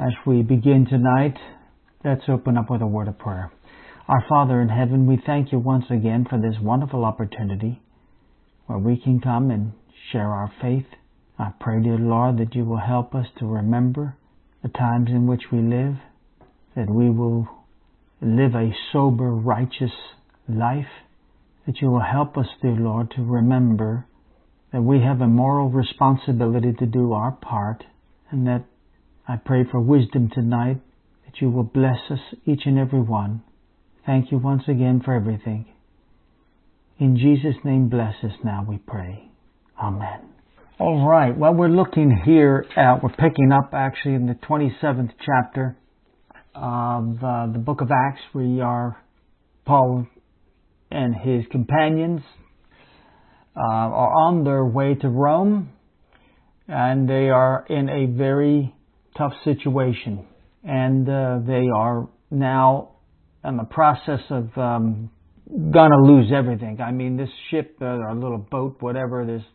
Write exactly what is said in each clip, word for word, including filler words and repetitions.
As we begin tonight, let's open up with a word of prayer. Our Father in heaven, we thank you once again for this wonderful opportunity where we can come and share our faith. I pray, dear Lord, that you will help us to remember the times in which we live, that we will live a sober, righteous life, that you will help us, dear Lord, to remember that we have a moral responsibility to do our part, and that I pray for wisdom tonight, that you will bless us, each and every one. Thank you once again for everything. In Jesus' name, bless us now, we pray. Amen. All right. Well, we're looking here at, we're picking up actually in the twenty-seventh chapter of uh, the book of Acts. We are, Paul and his companions uh, are on their way to Rome, and they are in a very tough situation. And uh, they are now in the process of um, gonna lose everything. I mean, this ship, uh, or little boat, whatever it is,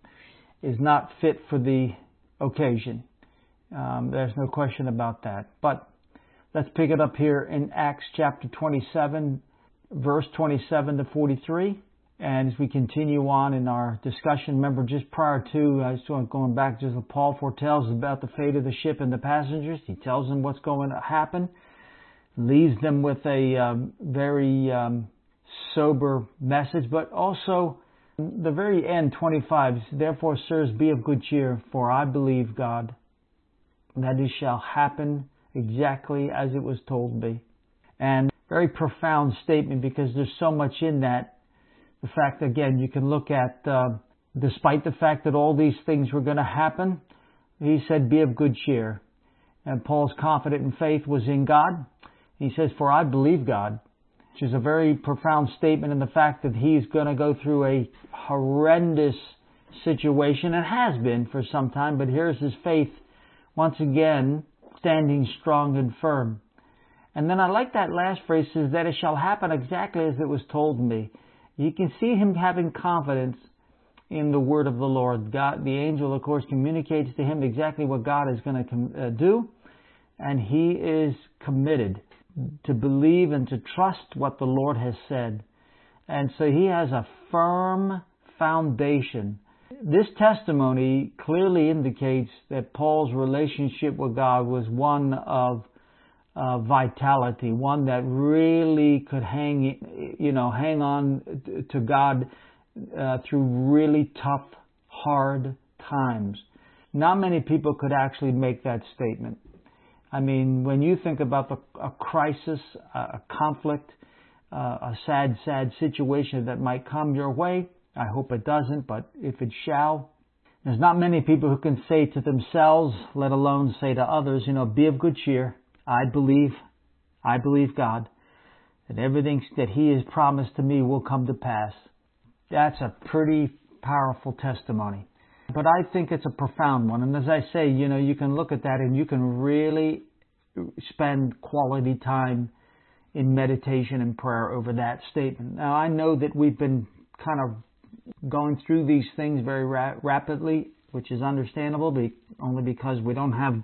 is not fit for the occasion. Um, there's no question about that. But let's pick it up here in Acts chapter twenty-seven, verse twenty-seven to forty-three. And as we continue on in our discussion, remember just prior to, I was going back, just Paul foretells about the fate of the ship and the passengers. He tells them what's going to happen, leaves them with a um, very um, sober message, but also the very end, twenty-five, therefore, sirs, be of good cheer, for I believe God, that it shall happen exactly as it was told me. And very profound statement, because there's so much in that. The fact, again, you can look at, uh, despite the fact that all these things were going to happen, he said, be of good cheer. And Paul's confident in faith was in God. He says, for I believe God, which is a very profound statement in the fact that he's going to go through a horrendous situation, and has been for some time, but here's his faith once again standing strong and firm. And then I like that last phrase, says that it shall happen exactly as it was told me. You can see him having confidence in the word of the Lord. God, the angel, of course, communicates to him exactly what God is going to uh, do, and he is committed to believe and to trust what the Lord has said. And so he has a firm foundation. This testimony clearly indicates that Paul's relationship with God was one of uh, vitality, one that really could hang, you know, hang on to God uh, through really tough, hard times. Not many people could actually make that statement. I mean, when you think about the, a crisis, a conflict, uh, a sad, sad situation that might come your way, I hope it doesn't, but if it shall, there's not many people who can say to themselves, let alone say to others, you know, be of good cheer. I believe, I believe God, that everything that He has promised to me will come to pass. That's a pretty powerful testimony. But I think it's a profound one. And as I say, you know, you can look at that and you can really spend quality time in meditation and prayer over that statement. Now, I know that we've been kind of going through these things very ra- rapidly, which is understandable, be- only because we don't have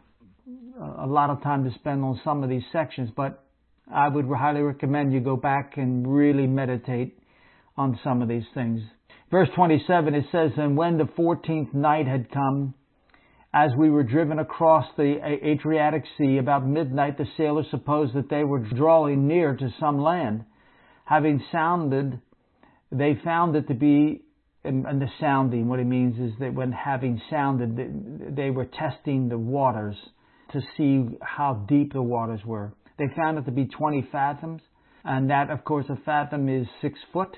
a lot of time to spend on some of these sections. But I would highly recommend you go back and really meditate on some of these things. Verse twenty-seven, it says, and when the fourteenth night had come, as we were driven across the Adriatic Sea, about midnight the sailors supposed that they were drawing near to some land. Having sounded, they found it to be, and the sounding, what it means is that when having sounded, they were testing the waters to see how deep the waters were. They found it to be twenty fathoms, and that, of course, a fathom is six foot.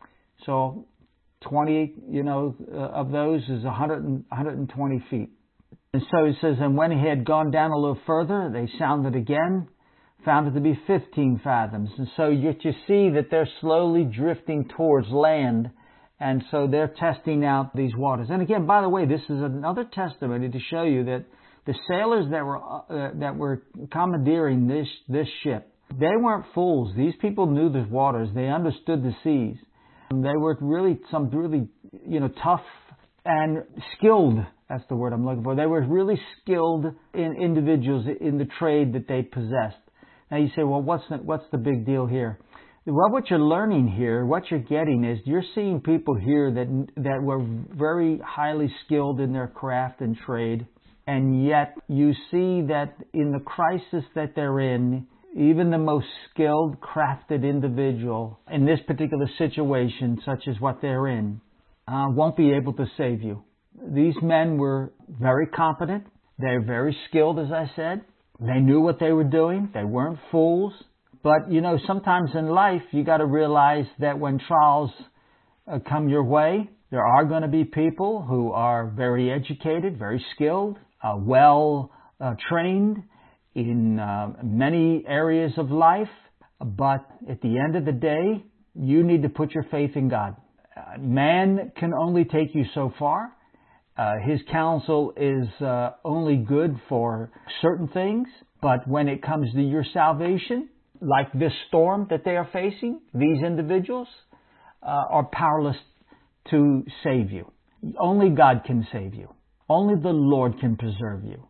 So twenty, you know, uh, of those is one hundred, one hundred twenty feet. And so it says, and when he had gone down a little further, they sounded again, found it to be fifteen fathoms. And so you, you see that they're slowly drifting towards land, and so they're testing out these waters. And again, by the way, this is another testimony to show you that the sailors that were uh, that were commandeering this this ship, they weren't fools. These people knew the waters. They understood the seas. They were really some really, you know, tough and skilled That's the word I'm looking for. They were really skilled in individuals in the trade that they possessed. Now you say, well, what's the, what's the big deal here? Well, what you're learning here, what you're getting is you're seeing people here that that were very highly skilled in their craft and trade, and yet you see that in the crisis that they're in, even the most skilled, crafted individual in this particular situation, such as what they're in, uh, won't be able to save you. These men were very competent. They're very skilled, as I said. They knew what they were doing. They weren't fools. But, you know, sometimes in life, you got to realize that when trials uh, come your way, there are going to be people who are very educated, very skilled, uh, well uh, trained in uh, many areas of life. But at the end of the day, you need to put your faith in God. Uh, man can only take you so far. Uh, his counsel is uh, only good for certain things. But when it comes to your salvation, like this storm that they are facing, these individuals uh, are powerless to save you. Only God can save you. Only the Lord can preserve you.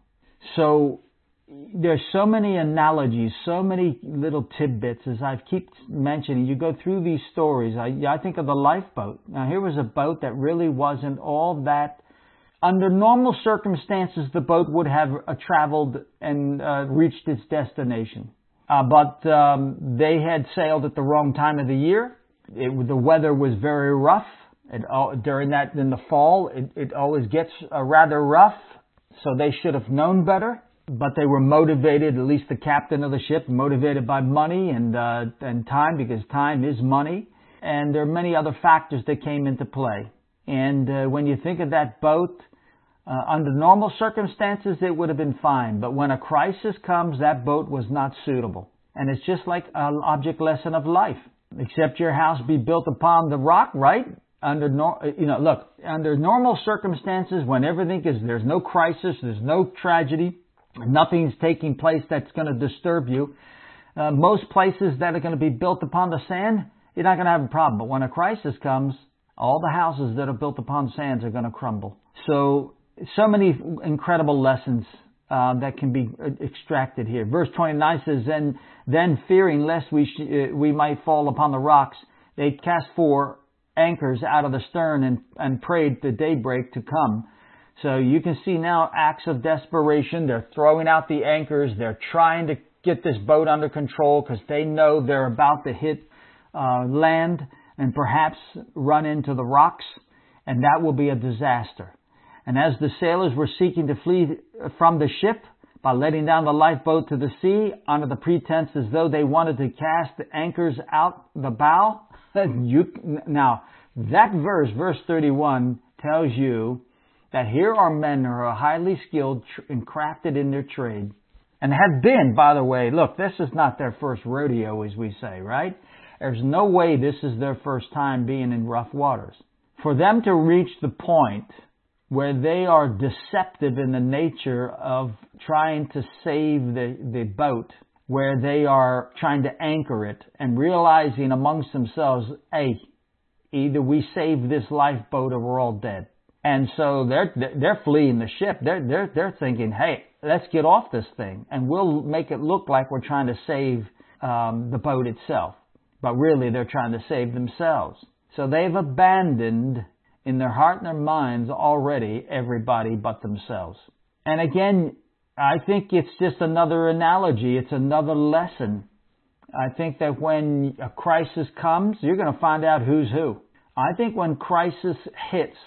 So there's so many analogies, so many little tidbits, as I keep mentioning. You go through these stories. I, I think of the lifeboat. Now, here was a boat that really wasn't all that. Under normal circumstances, the boat would have uh, traveled and uh, reached its destination. Uh, but um, they had sailed at the wrong time of the year. It, the weather was very rough. It, uh, during that, in the fall, it, it always gets uh, rather rough. So they should have known better. But they were motivated, at least the captain of the ship, motivated by money and uh, and time, because time is money. And there are many other factors that came into play. And uh, when you think of that boat, uh, under normal circumstances, it would have been fine. But when a crisis comes, that boat was not suitable. And it's just like an object lesson of life. Except your house be built upon the rock, right? Under nor- you know, look, under normal circumstances, when everything is, there's no crisis, there's no tragedy, nothing's taking place that's going to disturb you. Uh, most places that are going to be built upon the sand, you're not going to have a problem. But when a crisis comes, all the houses that are built upon sands are going to crumble. So, so many incredible lessons uh, that can be extracted here. Verse twenty-nine says, "Then, then fearing lest we sh- uh, we might fall upon the rocks, they cast four anchors out of the stern and, and prayed the daybreak to come." So you can see now acts of desperation. They're throwing out the anchors. They're trying to get this boat under control because they know they're about to hit uh, land and perhaps run into the rocks, and that will be a disaster. And as the sailors were seeking to flee from the ship by letting down the lifeboat to the sea under the pretense as though they wanted to cast the anchors out the bow, you, now that verse, verse thirty-one, tells you that here are men who are highly skilled and crafted in their trade, and have been, by the way, look, this is not their first rodeo, as we say, right? There's no way this is their first time being in rough waters. For them to reach the point where they are deceptive in the nature of trying to save the, the boat, where they are trying to anchor it and realizing amongst themselves, hey, either we save this lifeboat or we're all dead. And so they're they're fleeing the ship. They're they're they're thinking, hey, let's get off this thing, and we'll make it look like we're trying to save um, the boat itself. But really, they're trying to save themselves. So they've abandoned in their heart and their minds already everybody but themselves. And again, I think it's just another analogy. It's another lesson. I think that when a crisis comes, you're going to find out who's who. I think when crisis hits,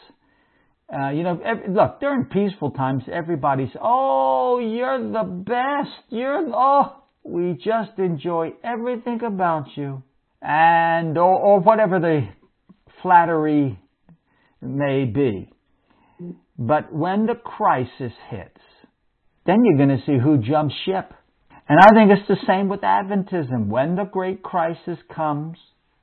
Uh, you know, every, look, during peaceful times, everybody's, oh, you're the best. You're, oh, we just enjoy everything about you. And, or, or whatever the flattery may be. But when the crisis hits, then you're going to see who jumps ship. And I think it's the same with Adventism. When the great crisis comes,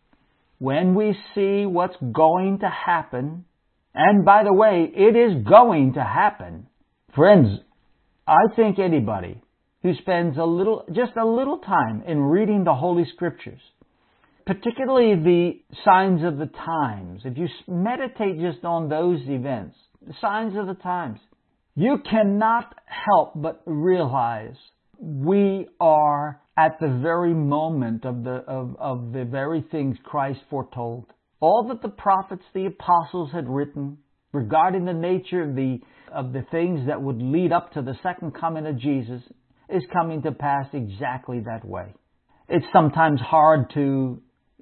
when we see what's going to happen, and by the way, it is going to happen. Friends, I think anybody who spends a little, just a little time in reading the Holy Scriptures, particularly the signs of the times, if you meditate just on those events, the signs of the times, You cannot help but realize we are at the very moment of the of, of the very things Christ foretold. All that the prophets, the apostles had written regarding the nature of the of the things that would lead up to the second coming of Jesus is coming to pass exactly that way. It's sometimes hard to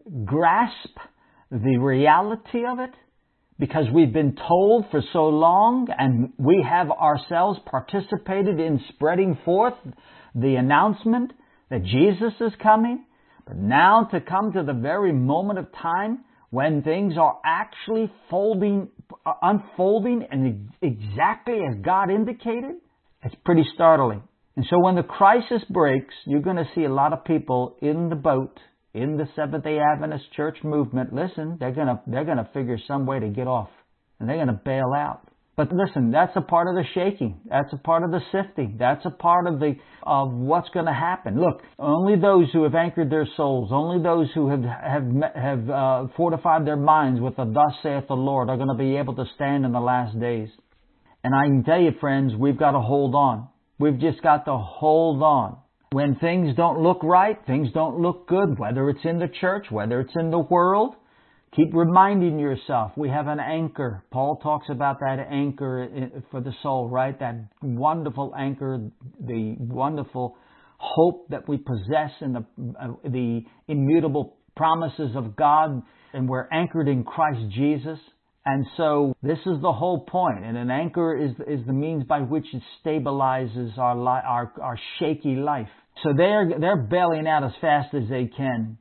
grasp the reality of it because we've been told for so long, and we have ourselves participated in spreading forth the announcement that Jesus is coming. But now to come to the very moment of time when things are actually folding, uh, unfolding and exactly as God indicated, it's pretty startling. And so when the crisis breaks, you're going to see a lot of people in the boat, in the Seventh-day Adventist church movement. Listen, they're going to they're going to figure some way to get off, and they're going to bail out. But listen, that's a part of the shaking. That's a part of the sifting. That's a part of the of what's going to happen. Look, only those who have anchored their souls, only those who have have have uh, fortified their minds with the "Thus saith the Lord" are going to be able to stand in the last days. And I can tell you, friends, we've got to hold on. We've just got to hold on. When things don't look right, things don't look good, whether it's in the church, whether it's in the world, keep reminding yourself, we have an anchor. Paul talks about that anchor for the soul, right? That wonderful anchor, the wonderful hope that we possess in the, uh, the immutable promises of God, and we're anchored in Christ Jesus. And so this is the whole point. And an anchor is is the means by which it stabilizes our li- our our shaky life. So they're they're bailing out as fast as they can,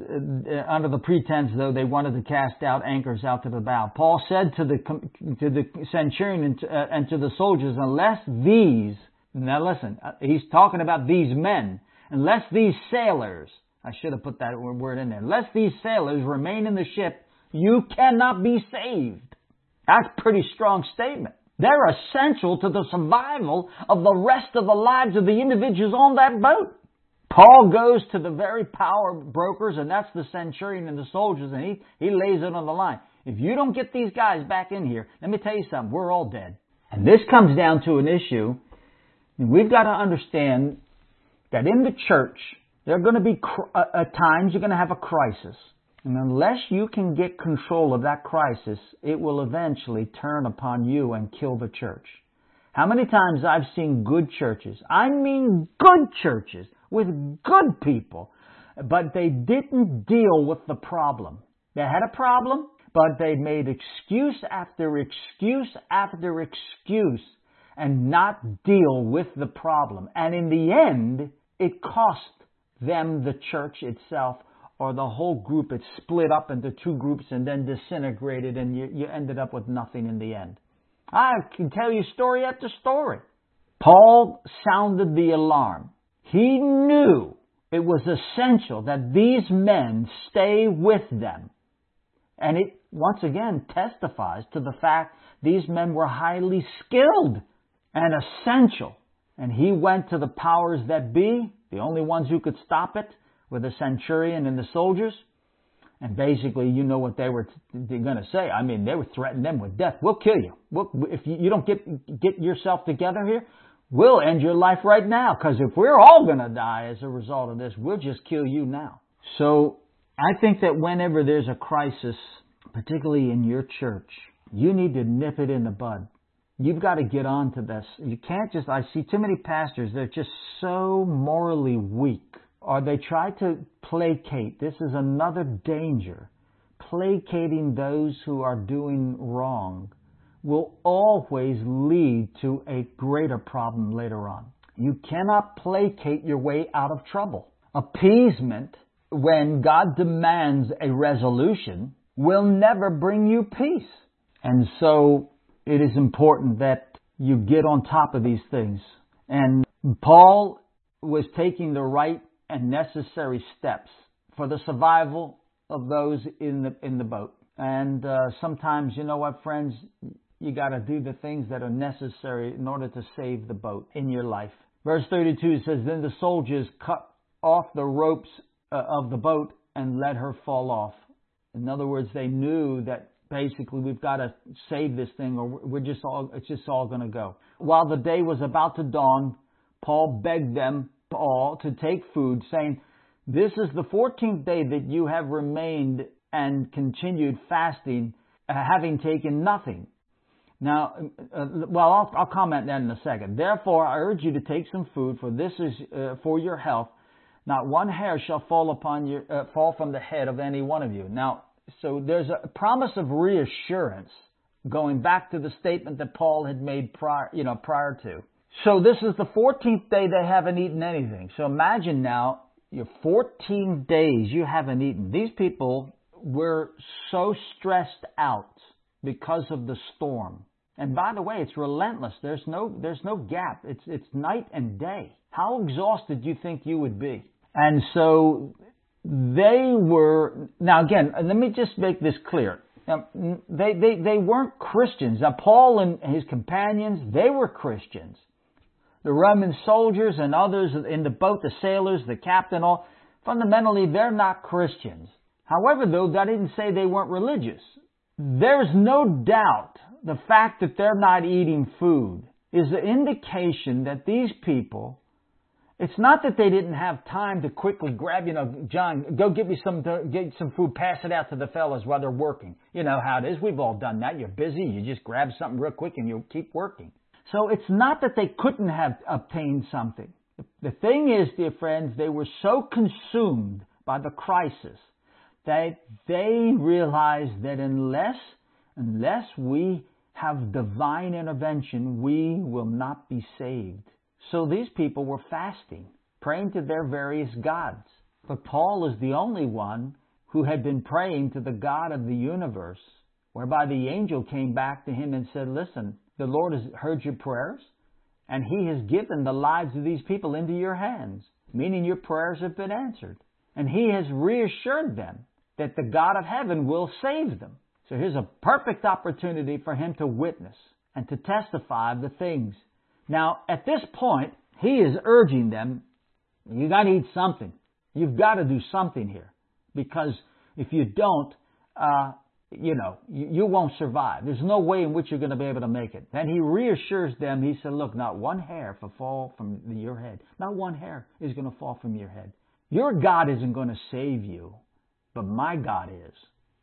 uh, under the pretense, though, they wanted to cast out anchors out to the bow. Paul said to the to the centurion and to, uh, and to the soldiers, unless these, now listen, he's talking about these men, unless these sailors, I should have put that word in there, unless these sailors remain in the ship, you cannot be saved. That's a pretty strong statement. They're essential to the survival of the rest of the lives of the individuals on that boat. Paul goes to the very power brokers, and that's the centurion and the soldiers, and he, he lays it on the line. If you don't get these guys back in here, let me tell you something, we're all dead. And this comes down to an issue. We've got to understand that in the church, there are going to be uh, at times you're going to have a crisis. And unless you can get control of that crisis, it will eventually turn upon you and kill the church. How many times I've seen good churches, I mean good churches, with good people, but they didn't deal with the problem. They had a problem, but they made excuse after excuse after excuse and not deal with the problem. And in the end, it cost them, the church itself, or the whole group. It split up into two groups and then disintegrated, and you, you ended up with nothing in the end. I can tell you story after story. Paul sounded the alarm. He knew it was essential that these men stay with them. And it, once again, testifies to the fact these men were highly skilled and essential. And he went to the powers that be, the only ones who could stop it, with the centurion and the soldiers. And basically, you know what they were going to say. I mean, they were threatening them with death. We'll kill you. We'll, if you don't get get yourself together here, we'll end your life right now. Because if we're all going to die as a result of this, we'll just kill you now. So I think that whenever there's a crisis, particularly in your church, you need to nip it in the bud. You've got to get on to this. You can't just, I see too many pastors, they're just so morally weak. Or they try to placate. This is another danger. Placating those who are doing wrong will always lead to a greater problem later on. You cannot placate your way out of trouble. Appeasement, when God demands a resolution, will never bring you peace. And so it is important that you get on top of these things. And Paul was taking the right and necessary steps for the survival of those in the in the boat. And uh, sometimes, you know what, friends, you got to do the things that are necessary in order to save the boat in your life. Verse thirty-two says, then the soldiers cut off the ropes uh, of the boat and let her fall off. In other words, they knew that basically we've got to save this thing, or we're just all it's just all going to go. while the day was about to dawn, Paul begged them all to take food, saying, "This is the fourteenth day that you have remained and continued fasting, uh, having taken nothing." Now, uh, well, I'll, I'll comment that in a second. "Therefore, I urge you to take some food, for this is uh, for your health. Not one hair shall fall upon your uh, fall from the head of any one of you." Now, so there's a promise of reassurance going back to the statement that Paul had made prior, you know, prior to. So this is the fourteenth day they haven't eaten anything. So imagine now, your fourteen days you haven't eaten. These people were so stressed out because of the storm. And by the way, it's relentless. There's no, there's no gap. It's, it's night and day. How exhausted do you think you would be? And so they were, now again, let me just make this clear. Now, they, they, they weren't Christians. Now, Paul and his companions, they were Christians. The Roman soldiers and others in the boat, the sailors, the captain, all, fundamentally, they're not Christians. However, though, that didn't say they weren't religious. There's no doubt the fact that they're not eating food is an indication that these people, it's not that they didn't have time to quickly grab, you know, "John, go get me some, get some food, pass it out to the fellas while they're working." You know how it is. We've all done that. You're busy. You just grab something real quick and you keep working. So it's not that they couldn't have obtained something. The thing is, dear friends, they were so consumed by the crisis that they realized that unless, unless we have divine intervention, we will not be saved. So these people were fasting, praying to their various gods. But Paul is the only one who had been praying to the God of the universe, whereby the angel came back to him and said, "Listen, the Lord has heard your prayers, and He has given the lives of these people into your hands," meaning your prayers have been answered. And He has reassured them that the God of heaven will save them. So here's a perfect opportunity for him to witness and to testify of the things. Now, at this point, he is urging them, you got to eat something. You've got to do something here. Because if you don't, uh, you know, you, you won't survive. There's no way in which you're going to be able to make it. Then he reassures them. He said, look, not one hair will fall from your head. Not one hair is going to fall from your head. Your God isn't going to save you, but my God is.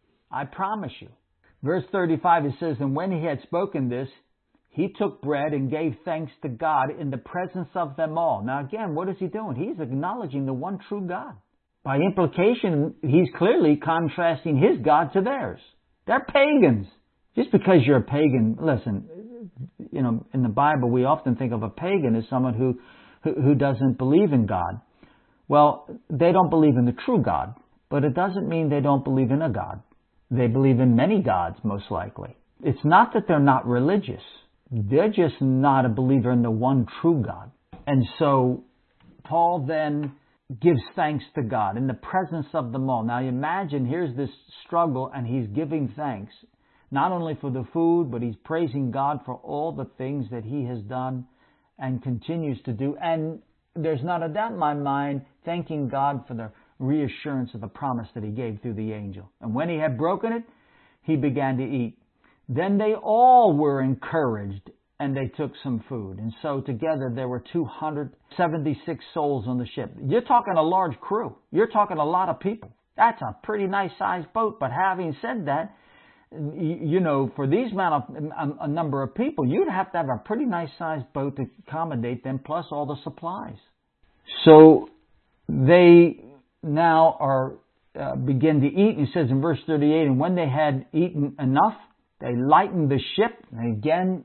I promise you. Verse thirty-five, it says, and when he had spoken this, he took bread and gave thanks to God in the presence of them all. Now again, what is he doing? He's acknowledging the one true God. By implication, he's clearly contrasting his God to theirs. They're pagans. Just because you're a pagan, listen, you know, in the Bible we often think of a pagan as someone who, who, who doesn't believe in God. Well, they don't believe in the true God, but it doesn't mean they don't believe in a God. They believe in many gods, most likely. It's not that they're not religious. They're just not a believer in the one true God. And so Paul then gives thanks to God in the presence of them all. Now you imagine, here's this struggle and he's giving thanks, not only for the food, but he's praising God for all the things that he has done and continues to do. And there's not a doubt in my mind, thanking God for the reassurance of the promise that he gave through the angel. And when he had broken it, he began to eat. Then they all were encouraged, and they took some food. And so together there were two hundred seventy-six souls on the ship. You're talking a large crew. You're talking a lot of people. That's a pretty nice sized boat. But having said that, you know, for these amount of a number of people, you'd have to have a pretty nice sized boat to accommodate them, plus all the supplies. So they now are uh, begin to eat. And it says in verse thirty-eight, and when they had eaten enough, they lightened the ship. And again,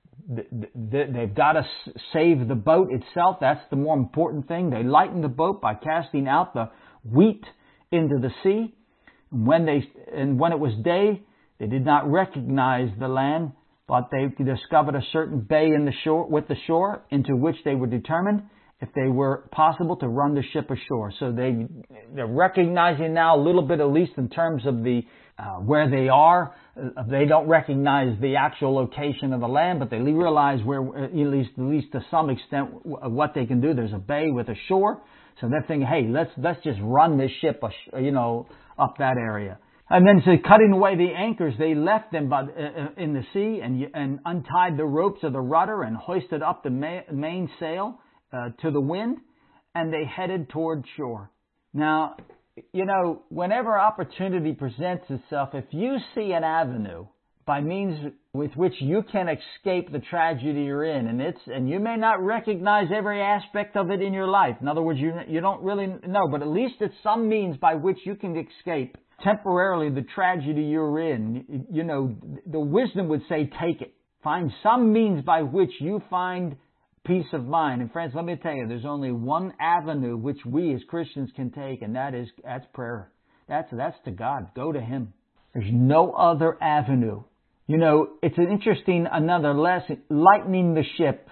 they've got to save the boat itself. That's the more important thing. They lightened the boat by casting out the wheat into the sea. And when they and when it was day, they did not recognize the land, but they discovered a certain bay in the shore with the shore, into which they were determined, if they were possible, to run the ship ashore. So they they're recognizing now a little bit, at least in terms of the uh, where they are. Uh, they don't recognize the actual location of the land, but they realize where, at least at least to some extent, what they can do. There's a bay with a shore, so they're thinking, hey, let's let's just run this ship, you know, up that area. And then it says, cutting away the anchors, they left them by, uh, in the sea and, and untied the ropes of the rudder and hoisted up the ma- mainsail uh, to the wind, and they headed toward shore. Now, you know, whenever opportunity presents itself, if you see an avenue by means with which you can escape the tragedy you're in, and it's and you may not recognize every aspect of it in your life. In other words, you you don't really know, but at least it's some means by which you can escape temporarily the tragedy you're in. You know, the wisdom would say, take it. Find some means by which you find peace of mind. And friends, let me tell you, there's only one avenue which we as Christians can take, and that is that's prayer. That's that's to God. Go to Him. There's no other avenue. You know, it's an interesting another lesson. Lightening the ship.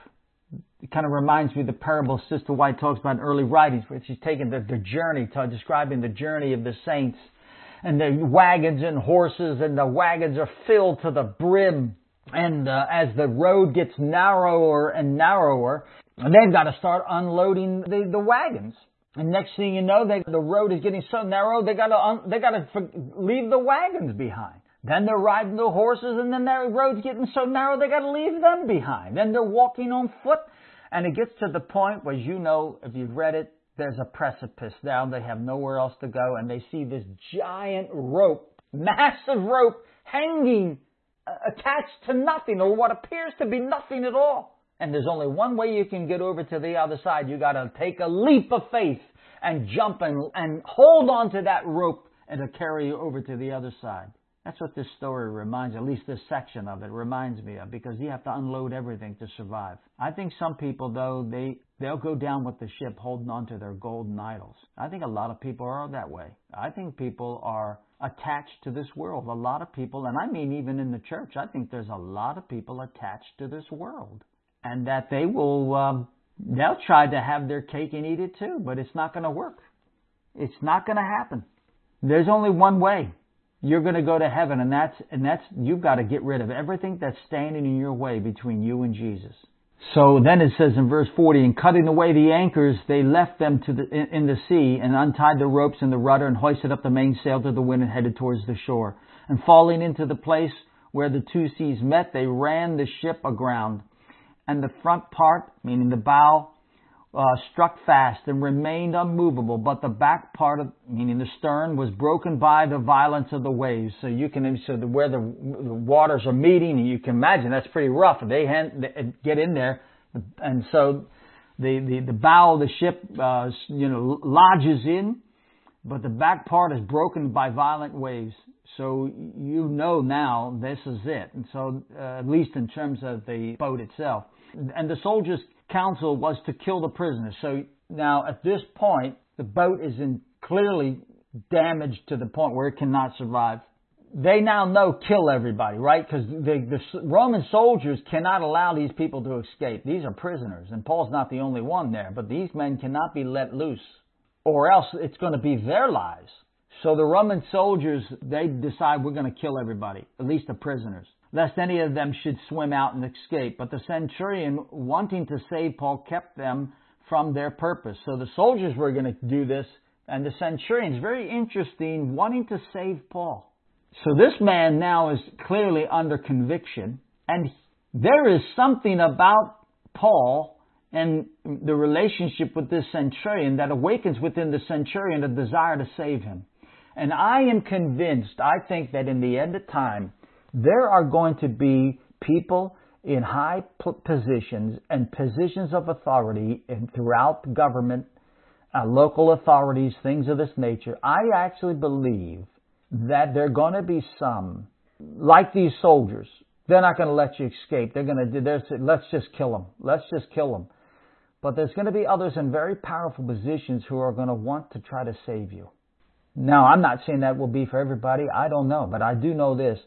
It kind of reminds me of the parable Sister White talks about in early writings, where she's taking the, the journey, to, describing the journey of the saints. And the wagons and horses, and the wagons are filled to the brim. And uh, as the road gets narrower and narrower, they've got to start unloading the, the wagons. And next thing you know, they, the road is getting so narrow, they got to un, they got to leave the wagons behind. Then they're riding the horses, and then the road's getting so narrow, they got to leave them behind. Then they're walking on foot, and it gets to the point where, you know, if you've read it, there's a precipice down. They have nowhere else to go, and they see this giant rope, massive rope, hanging, uh, attached to nothing, or what appears to be nothing at all. And there's only one way you can get over to the other side. You got to take a leap of faith and jump and, and hold on to that rope and to carry you over to the other side. That's what this story reminds, at least this section of it reminds me of, because you have to unload everything to survive. I think some people, though, they, they'll go down with the ship holding on to their golden idols. I think a lot of people are that way. I think people are attached to this world. A lot of people, and I mean even in the church, I think there's a lot of people attached to this world. And that they will, um, they'll try to have their cake and eat it too, but it's not going to work. It's not going to happen. There's only one way. You're going to go to heaven, and that's, and that's, you've got to get rid of everything that's standing in your way between you and Jesus. So then it says in verse forty, and cutting away the anchors, they left them to the, in, in the sea, and untied the ropes in the rudder, and hoisted up the mainsail to the wind, and headed towards the shore. And falling into the place where the two seas met, they ran the ship aground. And the front part, meaning the bow, uh, struck fast and remained unmovable, but the back part, of, meaning the stern, was broken by the violence of the waves. So you can, so the, where the, the waters are meeting, you can imagine that's pretty rough. They, hand, they get in there, and so the the, the bow of the ship, uh, you know, lodges in, but the back part is broken by violent waves. So you know now this is it. And so, uh, at least in terms of the boat itself. And the soldiers' counsel was to kill the prisoners. So now at this point, the boat is in clearly damaged to the point where it cannot survive. They now know kill everybody, right? Because the, the Roman soldiers cannot allow these people to escape. These are prisoners. And Paul's not the only one there. But these men cannot be let loose, or else it's going to be their lives. So the Roman soldiers, they decide we're going to kill everybody, at least the prisoners, lest any of them should swim out and escape. But the centurion, wanting to save Paul, kept them from their purpose. So the soldiers were going to do this, and the centurion is very interesting, wanting to save Paul. So this man now is clearly under conviction, and there is something about Paul and the relationship with this centurion that awakens within the centurion a desire to save him. And I am convinced, I think that in the end of time, there are going to be people in high positions and positions of authority and throughout government, uh, local authorities, things of this nature. I actually believe that there are going to be some, like these soldiers, they're not going to let you escape. They're going to, they're, let's just kill them. Let's just kill them. But there's going to be others in very powerful positions who are going to want to try to save you. Now, I'm not saying that will be for everybody. I don't know. But I do know this.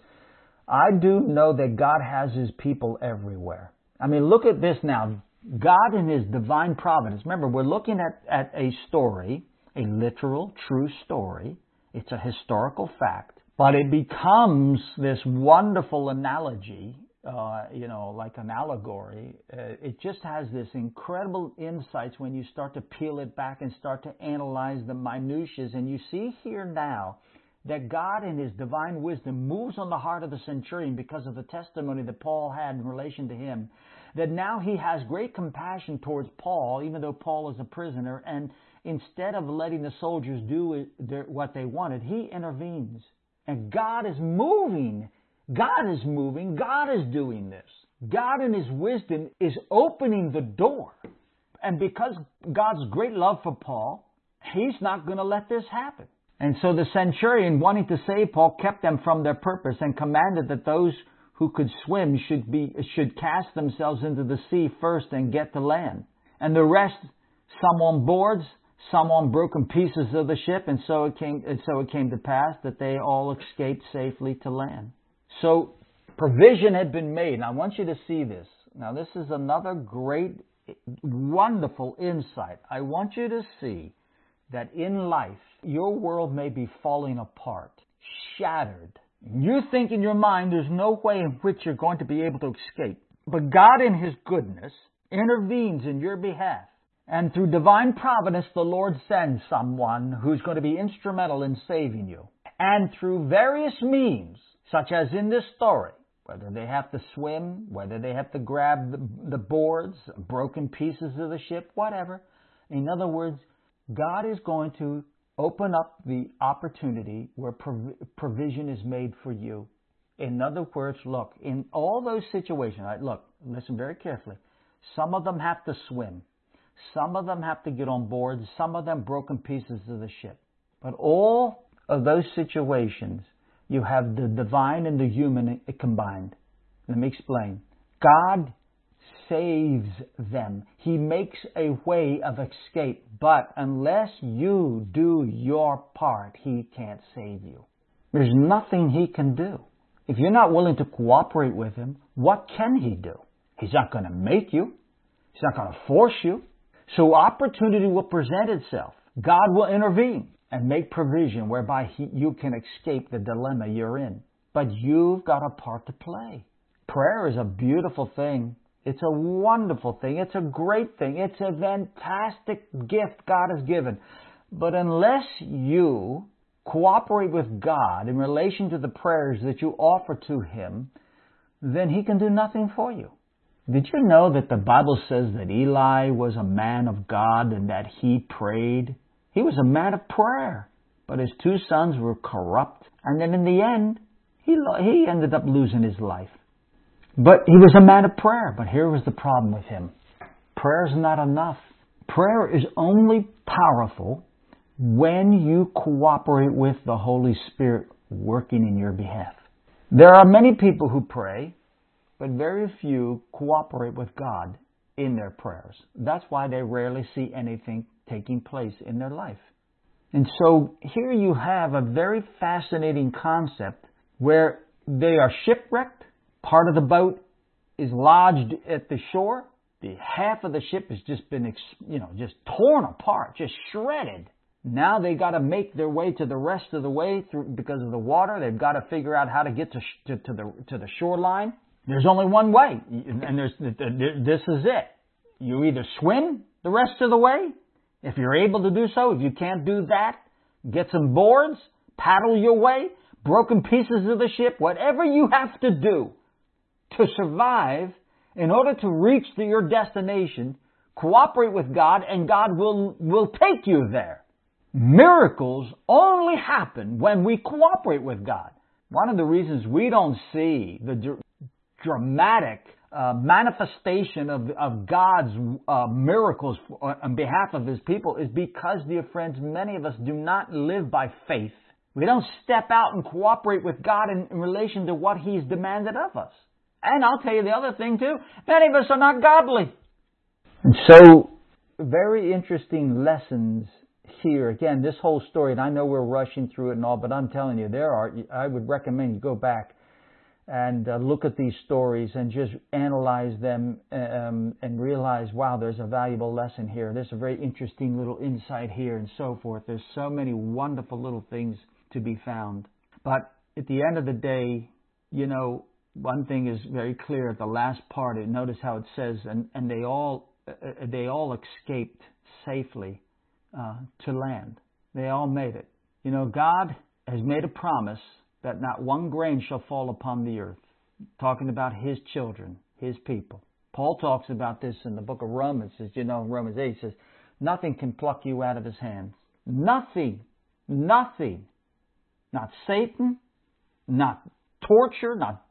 I do know that God has His people everywhere. I mean, look at this now. God in His divine providence. Remember, we're looking at, at a story, a literal, true story. It's a historical fact. But it becomes this wonderful analogy, uh, you know, like an allegory. Uh, it just has this incredible insights when you start to peel it back and start to analyze the minutiae. And you see here now that God in His divine wisdom moves on the heart of the centurion because of the testimony that Paul had in relation to him, that now he has great compassion towards Paul, even though Paul is a prisoner, and instead of letting the soldiers do what they wanted, he intervenes. And God is moving. God is moving. God is doing this. God in His wisdom is opening the door. And because God's great love for Paul, He's not going to let this happen. And so the centurion, wanting to save Paul, kept them from their purpose and commanded that those who could swim should be should cast themselves into the sea first and get to land. And the rest, some on boards, some on broken pieces of the ship, and so it came and so it came to pass that they all escaped safely to land. So provision had been made. And I want you to see this. Now this is another great, wonderful insight. I want you to see that in life, your world may be falling apart, shattered. You think in your mind there's no way in which you're going to be able to escape. But God in His goodness intervenes in your behalf. And through divine providence, the Lord sends someone who's going to be instrumental in saving you. And through various means, such as in this story, whether they have to swim, whether they have to grab the, the boards, broken pieces of the ship, whatever. In other words, God is going to open up the opportunity where prov- provision is made for you. In other words, look, in all those situations, right, look, listen very carefully. Some of them have to swim. Some of them have to get on board. Some of them broken pieces of the ship. But all of those situations, you have the divine and the human combined. Let me explain. God saves them. He makes a way of escape. But unless you do your part, He can't save you. There's nothing He can do. If you're not willing to cooperate with Him, what can He do? He's not going to make you. He's not going to force you. So opportunity will present itself. God will intervene and make provision whereby he, you can escape the dilemma you're in. But you've got a part to play. Prayer is a beautiful thing. It's a wonderful thing. It's a great thing. It's a fantastic gift God has given. But unless you cooperate with God in relation to the prayers that you offer to Him, then He can do nothing for you. Did you know that the Bible says that Eli was a man of God and that he prayed? He was a man of prayer. But his two sons were corrupt. And then in the end, he, he ended up losing his life. But he was a man of prayer. But here was the problem with him. Prayer is not enough. Prayer is only powerful when you cooperate with the Holy Spirit working in your behalf. There are many people who pray, but very few cooperate with God in their prayers. That's why they rarely see anything taking place in their life. And so here you have a very fascinating concept where they are shipwrecked. Part of the boat is lodged at the shore. The half of the ship has just been, you know, just torn apart, just shredded. Now they got to make their way to the rest of the way through because of the water. They've got to figure out how to get to to, to the to the shoreline. There's only one way, and there's this is it. You either swim the rest of the way, if you're able to do so. If you can't do that, get some boards, paddle your way, broken pieces of the ship, whatever you have to do to survive in order to reach to your destination. Cooperate with God, and God will will take you there. Miracles only happen when we cooperate with God. One of the reasons we don't see the dr- dramatic uh, manifestation of, of God's uh, miracles on behalf of His people is because, dear friends, many of us do not live by faith. We don't step out and cooperate with God in, in relation to what He's demanded of us. And I'll tell you the other thing too, many of us are not godly. And so, very interesting lessons here. Again, this whole story, and I know we're rushing through it and all, but I'm telling you, there are, I would recommend you go back and uh, look at these stories and just analyze them um, and realize, wow, there's a valuable lesson here. There's a very interesting little insight here and so forth. There's so many wonderful little things to be found. But at the end of the day, you know, one thing is very clear at the last part. Notice how it says, and, and they all uh, they all escaped safely uh, to land. They all made it. You know, God has made a promise that not one grain shall fall upon the earth. Talking about His children, His people. Paul talks about this in the book of Romans. As you know, in Romans eight, he says, nothing can pluck you out of His hands. Nothing. Nothing. Not Satan, not torture, not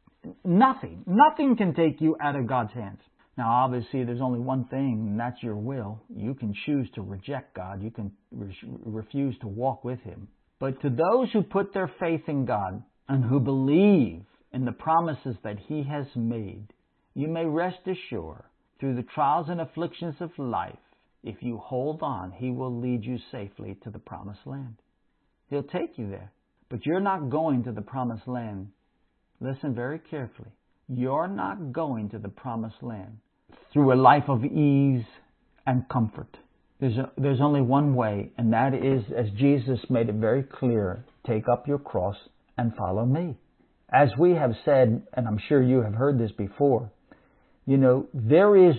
nothing. Nothing can take you out of God's hands. Now, obviously, there's only one thing, and that's your will. You can choose to reject God. You can re- refuse to walk with Him. But to those who put their faith in God and who believe in the promises that He has made, you may rest assured, through the trials and afflictions of life, if you hold on, He will lead you safely to the promised land. He'll take you there. But you're not going to the promised land. Listen very carefully. You're not going to the promised land through a life of ease and comfort. There's, a, there's only one way, and that is, as Jesus made it very clear, take up your cross and follow me. As we have said, and I'm sure you have heard this before, you know, there is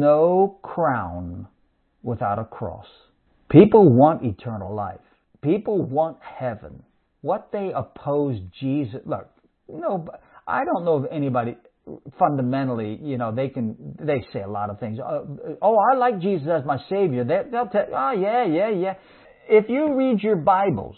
no crown without a cross. People want eternal life. People want heaven. What they oppose Jesus, look, no, I don't know if anybody fundamentally, you know, they can, they say a lot of things. Uh, oh, I like Jesus as my Savior. They, they'll tell, oh, yeah, yeah, yeah. If you read your Bibles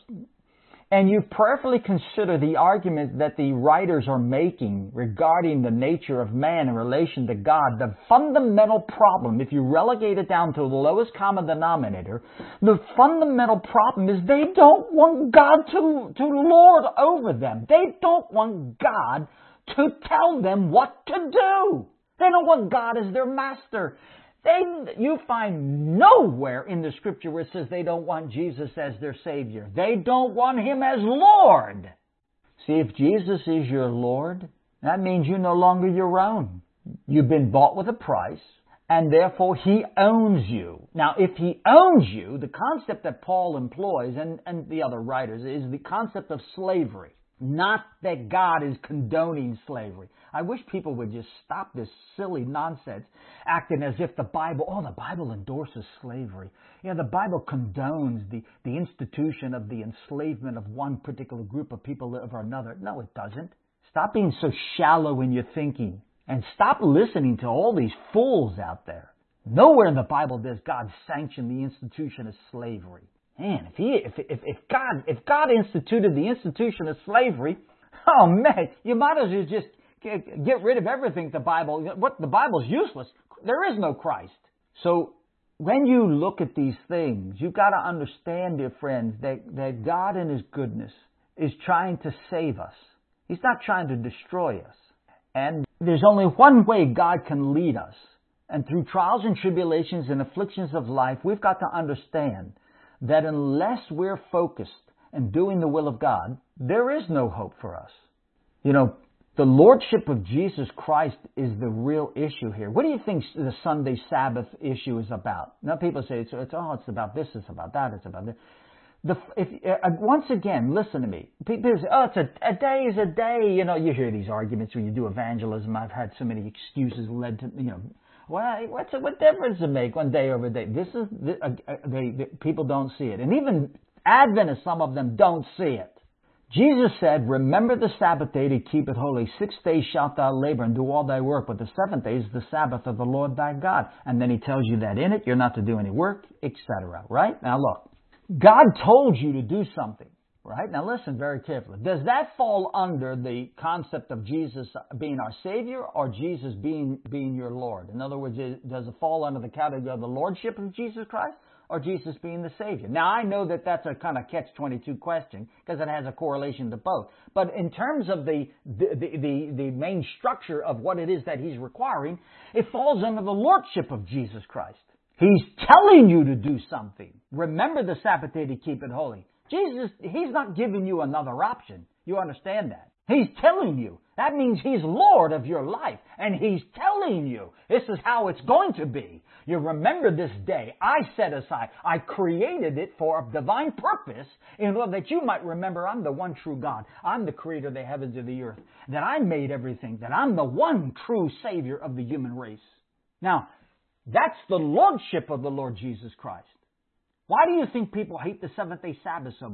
and you prayerfully consider the argument that the writers are making regarding the nature of man in relation to God, the fundamental problem, if you relegate it down to the lowest common denominator, the fundamental problem is they don't want God to, to lord over them. They don't want God to tell them what to do. They don't want God as their master. They, you find nowhere in the Scripture where it says they don't want Jesus as their Savior. They don't want Him as Lord. See, if Jesus is your Lord, that means you're no longer your own. You've been bought with a price, and therefore He owns you. Now, if He owns you, the concept that Paul employs, and, and the other writers, is the concept of slavery. Not that God is condoning slavery. I wish people would just stop this silly nonsense, acting as if the Bible, oh, the Bible endorses slavery. You know, the Bible condones the, the institution of the enslavement of one particular group of people over another. No, it doesn't. Stop being so shallow in your thinking, and stop listening to all these fools out there. Nowhere in the Bible does God sanction the institution of slavery. Man, if he, if, if, if God, if God instituted the institution of slavery, oh man, you might as well just get, get rid of everything. The Bible, what the Bible's useless. There is no Christ. So when you look at these things, you've got to understand, dear friends, that that God in His goodness is trying to save us. He's not trying to destroy us. And there's only one way God can lead us. And through trials and tribulations and afflictions of life, we've got to understand that unless we're focused and doing the will of God, there is no hope for us. You know, the Lordship of Jesus Christ is the real issue here. What do you think the Sunday Sabbath issue is about? Now people say, it's, it's oh, it's about this, it's about that, it's about this. The, if, uh, once again, listen to me. People say, oh, it's a, a day is a day. You know, you hear these arguments when you do evangelism. I've had so many excuses led to, you know, well, what's it, what difference does it make one day over a day? This is, uh, they, they, people don't see it. And even Adventists, some of them don't see it. Jesus said, remember the Sabbath day to keep it holy. Six days shalt thou labor and do all thy work, but the seventh day is the Sabbath of the Lord thy God. And then He tells you that in it, you're not to do any work, et cetera. Right? Now look, God told you to do something. Right? Now listen very carefully. Does that fall under the concept of Jesus being our Savior or Jesus being being your Lord? In other words, does it fall under the category of the Lordship of Jesus Christ or Jesus being the Savior? Now I know that that's a kind of catch twenty-two question because it has a correlation to both. But in terms of the the, the, the, the main structure of what it is that He's requiring, it falls under the Lordship of Jesus Christ. He's telling you to do something. Remember the Sabbath day to keep it holy. Jesus, He's not giving you another option. You understand that? He's telling you. That means He's Lord of your life. And He's telling you, this is how it's going to be. You remember this day I set aside. I created it for a divine purpose in order that you might remember I'm the one true God. I'm the creator of the heavens and the earth. That I made everything. That I'm the one true Savior of the human race. Now, that's the Lordship of the Lord Jesus Christ. Why do you think people hate the seventh-day Sabbath so much?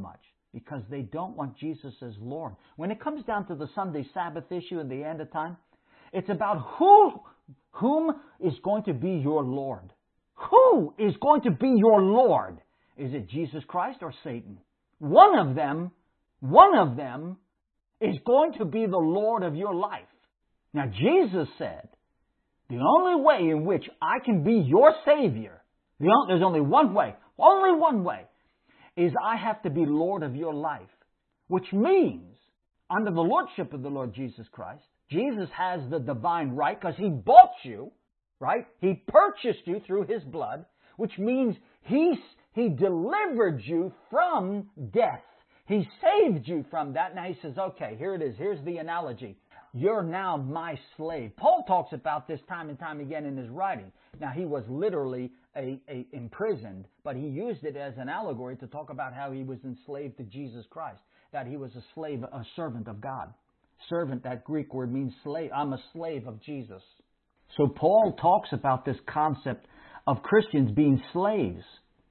because they don't want Jesus as Lord. When it comes down to the Sunday Sabbath issue in the end of time, it's about who, whom is going to be your Lord. Who is going to be your Lord? Is it Jesus Christ or Satan? One of them, one of them is going to be the Lord of your life. Now, Jesus said, the only way in which I can be your Savior, the only, there's only one way, only one way, is I have to be Lord of your life. Which means, under the Lordship of the Lord Jesus Christ, Jesus has the divine right because He bought you, right? He purchased you through His blood, which means He, he delivered you from death. He saved you from that. Now He says, okay, here it is. Here's the analogy. You're now my slave. Paul talks about this time and time again in his writing. Now, he was literally a, a imprisoned, but he used it as an allegory to talk about how he was enslaved to Jesus Christ, that he was a slave, a servant of God. Servant, that Greek word means slave. I'm a slave of Jesus. So Paul talks about this concept of Christians being slaves,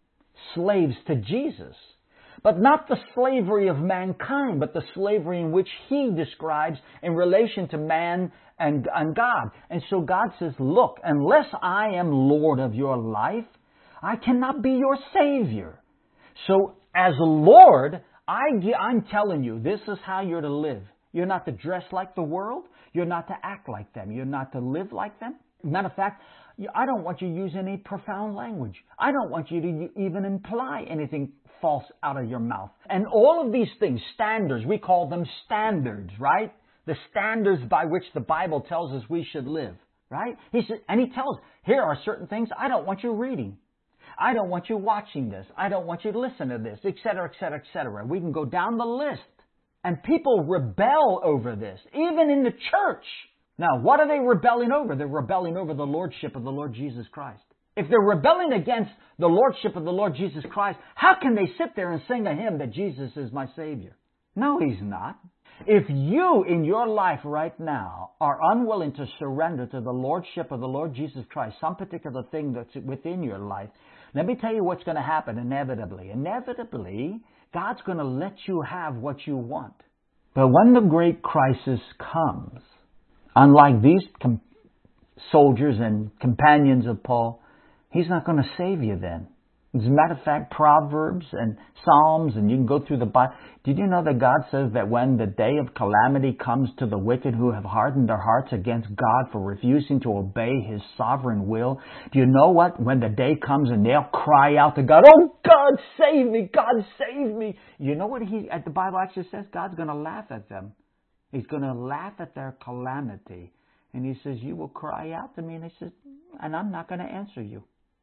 slaves to Jesus. But not the slavery of mankind, but the slavery in which He describes in relation to man and, and God. And so God says, look, unless I am Lord of your life, I cannot be your Savior. So as a Lord, I, I'm telling you, this is how you're to live. You're not to dress like the world. You're not to act like them. You're not to live like them. Matter of fact, I don't want you to use any profound language. I don't want you to even imply anything false out of your mouth. And all of these things, standards, we call them standards, right? The standards by which the Bible tells us we should live, right? He said, and He tells, here are certain things I don't want you reading. I don't want you watching this. I don't want you to listen to this, et cetera, et cetera, et cetera. We can go down the list. And people rebel over this, even in the church. Now, what are they rebelling over? They're rebelling over the Lordship of the Lord Jesus Christ. If they're rebelling against the Lordship of the Lord Jesus Christ, how can they sit there and sing a hymn that Jesus is my Savior? No, He's not. If you in your life right now are unwilling to surrender to the Lordship of the Lord Jesus Christ, some particular thing that's within your life, let me tell you what's going to happen inevitably. Inevitably, God's going to let you have what you want. But when the great crisis comes, unlike these com- soldiers and companions of Paul, He's not going to save you then. As a matter of fact, Proverbs and Psalms, and you can go through the Bible. Did you know that God says that when the day of calamity comes to the wicked who have hardened their hearts against God for refusing to obey His sovereign will, do you know what? When the day comes and they'll cry out to God, oh God, save me, God, save me. You know what he, the Bible actually says? God's going to laugh at them. He's going to laugh at their calamity. And He says, you will cry out to me. And He says, and I'm not going to answer you.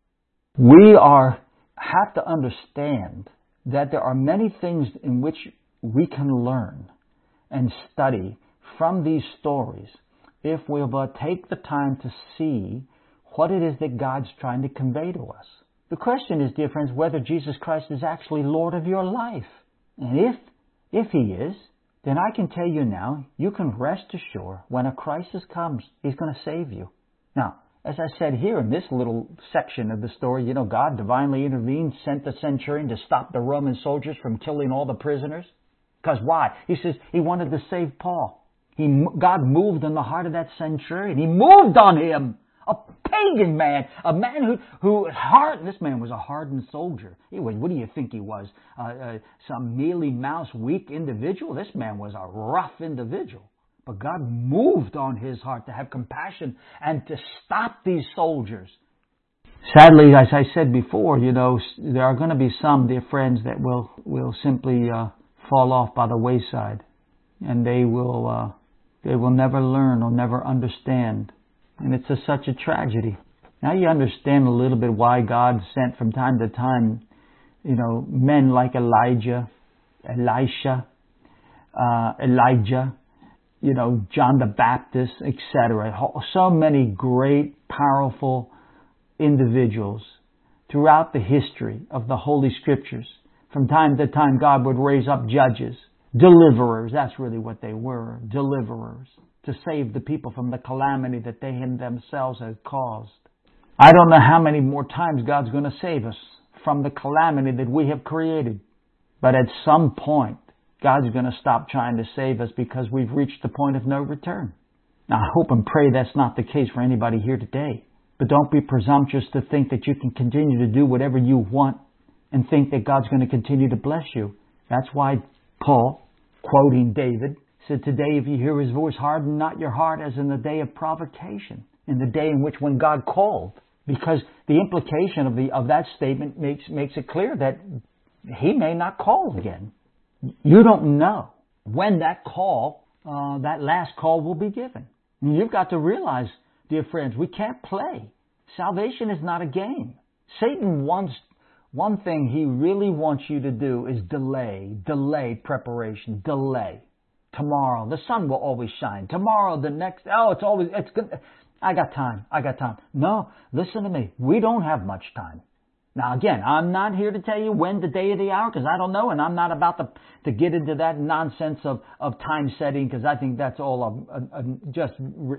We are have to understand that there are many things in which we can learn and study from these stories if we'll but take the time to see what it is that God's trying to convey to us. The question is, dear friends, whether Jesus Christ is actually Lord of your life. And if, if He is, then I can tell you now, you can rest assured when a crisis comes, He's going to save you. Now, as I said here in this little section of the story, you know, God divinely intervened, sent the centurion to stop the Roman soldiers from killing all the prisoners. Because why? He says He wanted to save Paul. He, God moved in the heart of that centurion. He moved on him. A pagan man. A man who, who hard, this man was a hardened soldier. He was, what do you think he was? Uh, uh, some mealy-mouse, weak individual? This man was a rough individual. But God moved on his heart to have compassion and to stop these soldiers. Sadly, as I said before, you know, there are going to be some, dear friends, that will, will simply uh, fall off by the wayside. And they will, uh, they will never learn or never understand. And it's a, such a tragedy. Now you understand a little bit why God sent from time to time, you know, men like Elijah, Elisha, uh, Elijah, you know, John the Baptist, et cetera. So many great, powerful individuals throughout the history of the Holy Scriptures. From time to time, God would raise up judges, deliverers. That's really what they were, deliverers, to save the people from the calamity that they themselves had caused. I don't know how many more times God's going to save us from the calamity that we have created. But at some point, God's going to stop trying to save us because we've reached the point of no return. Now, I hope and pray that's not the case for anybody here today. But don't be presumptuous to think that you can continue to do whatever you want and think that God's going to continue to bless you. That's why Paul, quoting David, said, "Today if you hear His voice, harden not your heart as in the day of provocation," in the day in which when God called. Because the implication of the of that statement makes makes it clear that He may not call again. You don't know when that call, uh, that last call will be given. You've got to realize, dear friends, we can't play. Salvation is not a game. Satan wants one thing he really wants you to do is delay, delay preparation, delay. Tomorrow, the sun will always shine. Tomorrow, the next, oh, it's always, it's good. I got time. I got time. No, listen to me. We don't have much time. Now, again, I'm not here to tell you when, the day of the hour, because I don't know, and I'm not about to, to get into that nonsense of, of time setting, because I think that's all a, a, a, just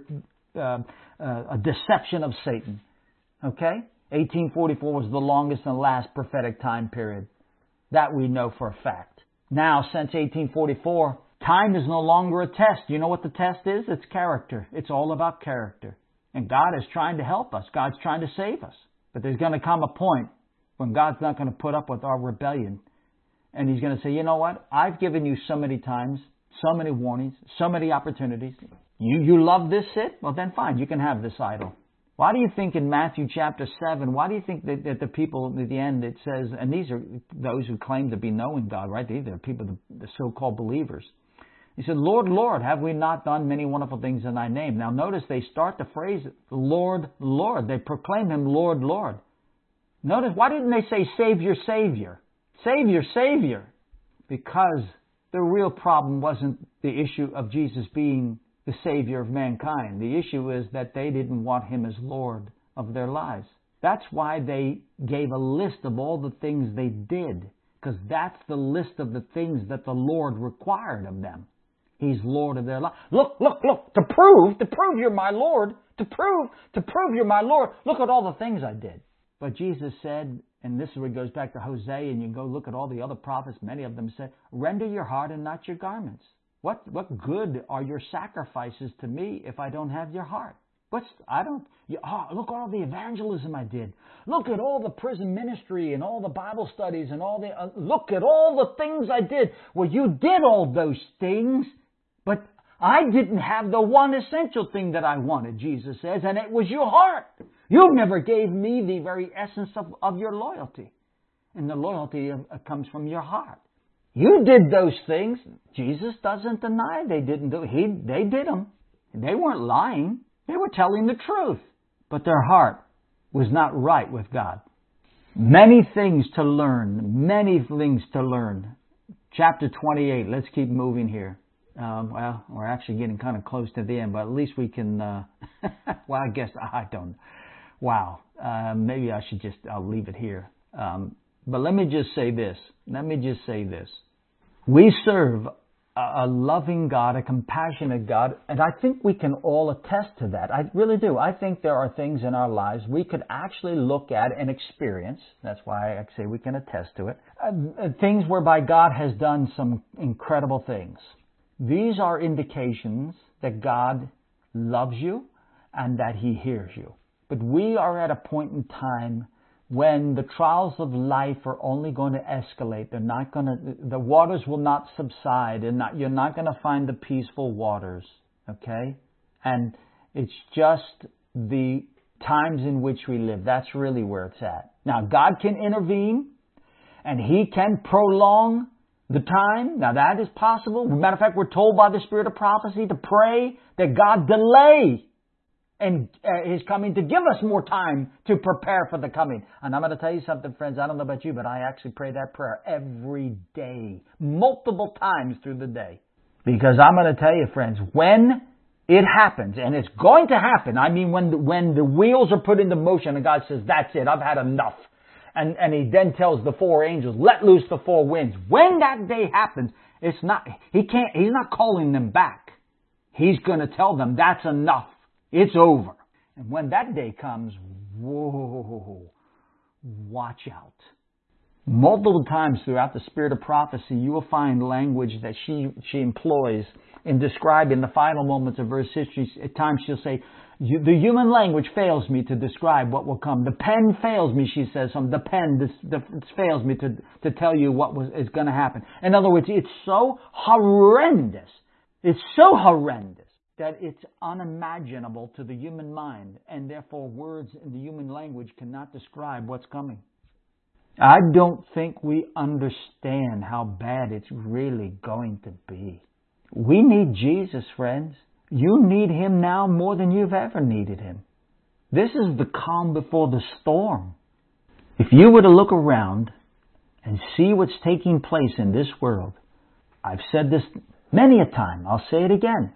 uh, a deception of Satan. Okay? eighteen forty-four was the longest and last prophetic time period. That we know for a fact. Now, since eighteen forty-four, time is no longer a test. You know what the test is? It's character. It's all about character. And God is trying to help us. God's trying to save us. But there's going to come a point when God's not going to put up with our rebellion. And He's going to say, you know what? I've given you so many times, so many warnings, so many opportunities. You, you love this sin? Well, then fine, you can have this idol. Why do you think in Matthew chapter seven, why do you think that, that the people at the end, it says, and these are those who claim to be knowing God, right? These are people, the, the so-called believers. He said, Lord, Lord, have we not done many wonderful things in Thy name? Now notice they start the phrase, Lord, Lord. They proclaim Him Lord, Lord. Notice, why didn't they say Savior, Savior? Savior, Savior. Because the real problem wasn't the issue of Jesus being the Savior of mankind. The issue is that they didn't want Him as Lord of their lives. That's why they gave a list of all the things they did. Because that's the list of the things that the Lord required of them. He's Lord of their life. Look, look, look, to prove, to prove you're my Lord, to prove, to prove you're my Lord, look at all the things I did. But Jesus said, and this is where it goes back to Hosea, and you go look at all the other prophets, many of them said, render your heart and not your garments. What what good are your sacrifices to me if I don't have your heart? What's, I don't, you, oh, look at all the evangelism I did. Look at all the prison ministry and all the Bible studies and all the, uh, look at all the things I did. Well, you did all those things, but I didn't have the one essential thing that I wanted, Jesus says, and it was your heart. You never gave me the very essence of, of your loyalty. And the loyalty of, uh, comes from your heart. You did those things. Jesus doesn't deny they didn't do it. He, they did them. They weren't lying. They were telling the truth. But their heart was not right with God. Many things to learn. Many things to learn. Chapter twenty-eight. Let's keep moving here. Um, well, we're actually getting kind of close to the end, but at least we can, uh, well, I guess I don't. Wow. Uh, maybe I should just, I'll leave it here. Um, but let me just say this. Let me just say this. We serve a, a loving God, a compassionate God, and I think we can all attest to that. I really do. I think there are things in our lives we could actually look at and experience. That's why I say we can attest to it. Uh, things whereby God has done some incredible things. These are indications that God loves you and that He hears you. But we are at a point in time when the trials of life are only going to escalate. They're not going to, the waters will not subside, and not, you're not going to find the peaceful waters. Okay? And it's just the times in which we live. That's really where it's at. Now, God can intervene, and He can prolong the time. Now, that is possible. As a matter of fact, we're told by the Spirit of prophecy to pray that God delay and uh, His coming, to give us more time to prepare for the coming. And I'm going to tell you something, friends. I don't know about you, but I actually pray that prayer every day, multiple times through the day. Because I'm going to tell you, friends, when it happens, and it's going to happen, I mean, when the, when the wheels are put into motion and God says, that's it, I've had enough. And, and He then tells the four angels, let loose the four winds. When that day happens, it's not, He can't, He's not calling them back. He's going to tell them, that's enough. It's over. And when that day comes, whoa, watch out. Multiple times throughout the spirit of prophecy, you will find language that she, she employs in describing the final moments of Earth's history. At times she'll say, the human language fails me to describe what will come. The pen fails me, she says. The pen this, the, fails me to, to tell you what was, is going to happen. In other words, it's so horrendous. It's so horrendous that it's unimaginable to the human mind, and therefore words in the human language cannot describe what's coming. I don't think we understand how bad it's really going to be. We need Jesus, friends. You need Him now more than you've ever needed Him. This is the calm before the storm. If you were to look around and see what's taking place in this world, I've said this many a time. I'll say it again.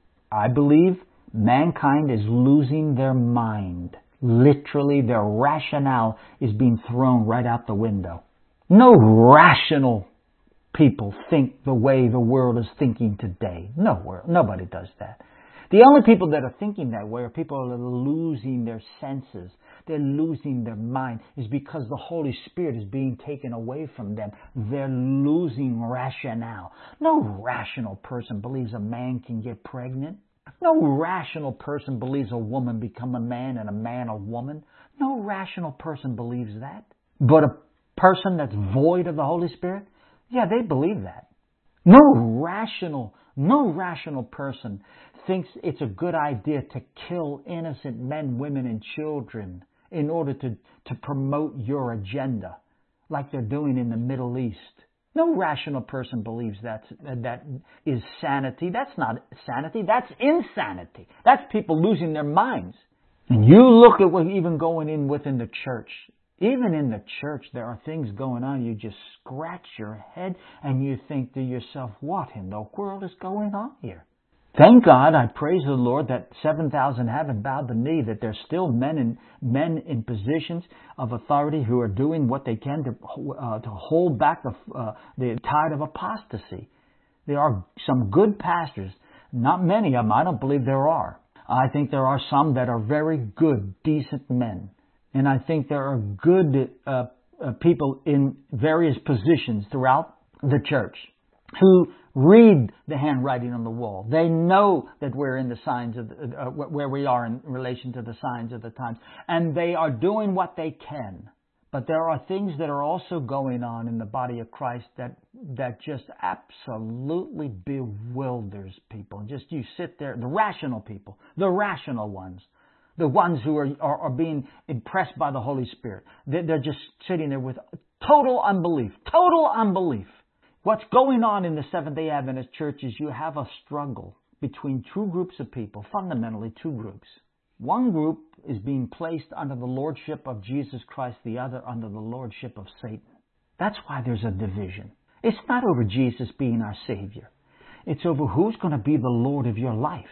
I believe mankind is losing their mind. Literally, their rationale is being thrown right out the window. No rational people think the way the world is thinking today. No world, nobody does that. The only people that are thinking that way are people that are losing their senses. They're losing their mind. Is because the Holy Spirit is being taken away from them. They're losing rationale. No rational person believes a man can get pregnant. No rational person believes a woman become a man and a man a woman. No rational person believes that. But a person that's void of the Holy Spirit, yeah, they believe that. No rational, no rational person thinks it's a good idea to kill innocent men, women, and children in order to, to promote your agenda, like they're doing in the Middle East. No rational person believes that that is sanity. That's not sanity. That's insanity. That's people losing their minds. And you look at what even going in within the church. Even in the church, there are things going on. You just scratch your head and you think to yourself, what in the world is going on here? Thank God, I praise the Lord that seven thousand haven't bowed the knee, that there's still men in, men in positions of authority who are doing what they can to, uh, to hold back the, uh, the tide of apostasy. There are some good pastors, not many of them, I don't believe there are. I think there are some that are very good, decent men. And I think there are good uh, uh, people in various positions throughout the church who read the handwriting on the wall. They know that we're in the signs of the, uh, where we are in relation to the signs of the times, and they are doing what they can. But there are things that are also going on in the body of Christ that that just absolutely bewilders people. Just you sit there, the rational people, the rational ones, the ones who are are, are being impressed by the Holy Spirit. They're, they're just sitting there with total unbelief, total unbelief. What's going on in the Seventh-day Adventist Church is you have a struggle between two groups of people, fundamentally two groups. One group is being placed under the lordship of Jesus Christ, the other under the lordship of Satan. That's why there's a division. It's not over Jesus being our Savior. It's over who's going to be the Lord of your life.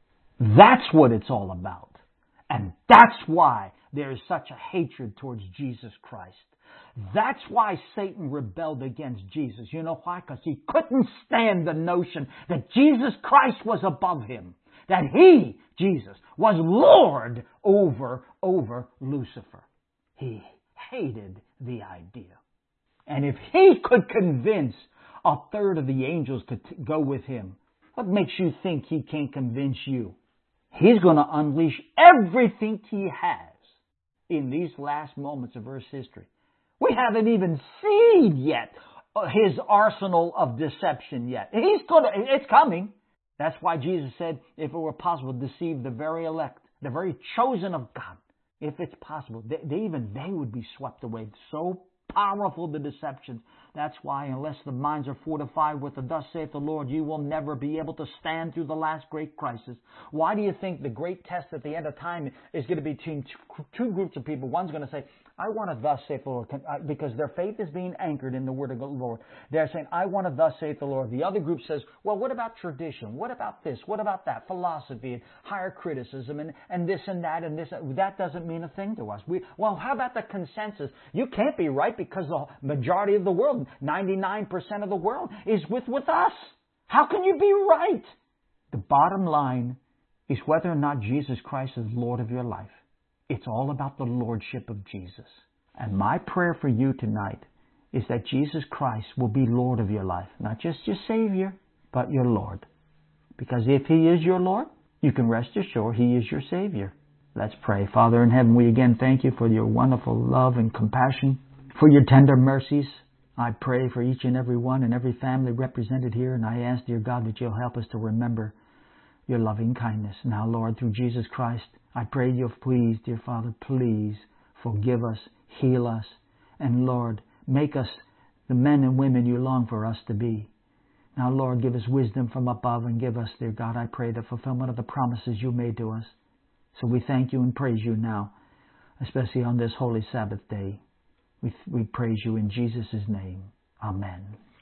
That's what it's all about. And that's why there is such a hatred towards Jesus Christ. That's why Satan rebelled against Jesus. You know why? Because he couldn't stand the notion that Jesus Christ was above him. That he, Jesus, was Lord over, over Lucifer. He hated the idea. And if he could convince a third of the angels to t- go with him, what makes you think he can't convince you? He's going to unleash everything he has in these last moments of Earth's history. We haven't even seen yet his arsenal of deception yet. He's gonna, it's coming. That's why Jesus said, if it were possible, deceive the very elect, the very chosen of God. If it's possible, they, they even they would be swept away. So powerful the deceptions. That's why unless the minds are fortified with the thus saith the Lord, you will never be able to stand through the last great crisis. Why do you think the great test at the end of time is going to be between two groups of people? One's going to say, I want to thus saith the Lord, because their faith is being anchored in the word of the Lord. They're saying, I want to thus saith the Lord. The other group says, well, what about tradition? What about this? What about that? Philosophy and higher criticism and, and this and that and this. That doesn't mean a thing to us. We, well, how about the consensus? You can't be right because the majority of the world, ninety-nine percent of the world, is with, with us. How can you be right? The bottom line is whether or not Jesus Christ is Lord of your life. It's all about the lordship of Jesus. And my prayer for you tonight is that Jesus Christ will be Lord of your life. Not just your Savior, but your Lord. Because if He is your Lord, you can rest assured He is your Savior. Let's pray. Father in heaven, we again thank you for your wonderful love and compassion, for your tender mercies. I pray for each and every one and every family represented here, and I ask, dear God, that you'll help us to remember your loving kindness. Now, Lord, through Jesus Christ, I pray you please, dear Father, please forgive us, heal us, and Lord, make us the men and women you long for us to be. Now, Lord, give us wisdom from above and give us, dear God, I pray, the fulfillment of the promises you made to us. So we thank you and praise you now, especially on this holy Sabbath day. We, we praise you in Jesus' name. Amen.